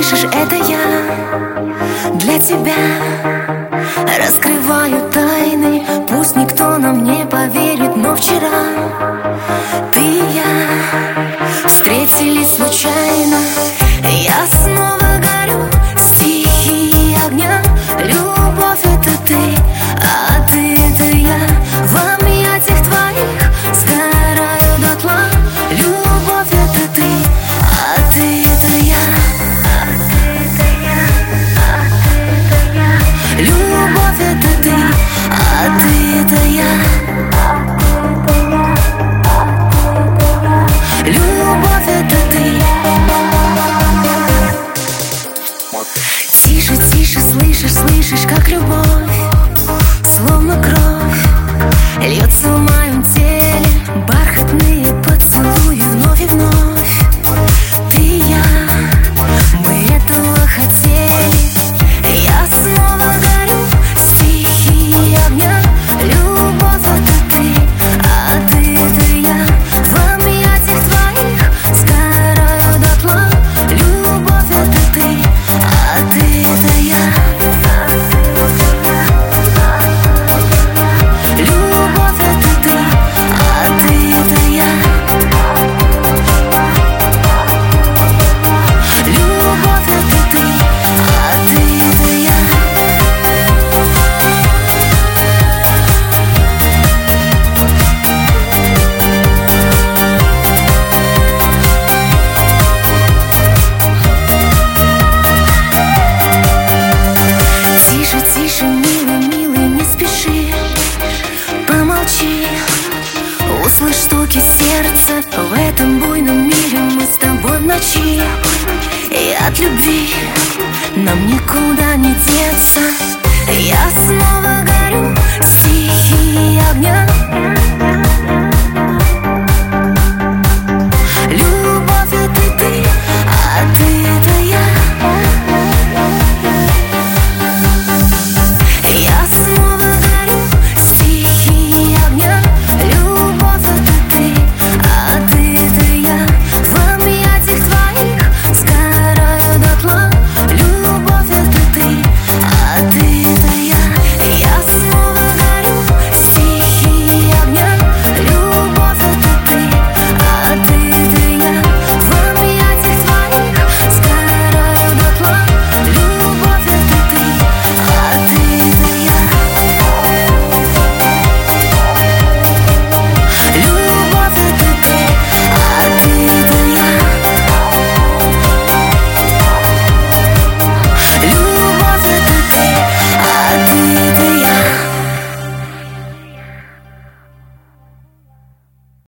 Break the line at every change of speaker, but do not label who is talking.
слышишь, это я для тебя раскрываю тайны. Пусть никто нам не поверит, но вчера ты и я встретились случайно. Я снова горю, стихии огня. Любовь — это ты, а ты — это я. В объятиях твоих сгораю дотла. Любовь — это ты, а ты — это я. Любовь — это ты, а ты — это я. Любовь — это ты. Тише, тише, слышишь, слышишь, как любовь, словно кровь, льется в моем теле. Бархатные поцелуи вновь и вновь. Ты и я, мы этого хотели. Я снова горю, стихии огня. Любовь — это ты, а ты — это я. В объятиях твоих сгораю дотла. Любовь — это ты, а ты — это я. Любовь — это ты, а ты — это я. Любовь — это ты, а ты — это я. Тише, тише, милый, милый, не спеши, помолчи. Услышь стуки сердца в этом буйном мире. Мы с тобой в ночи, и от любви нам никуда не деться. Я снова горю.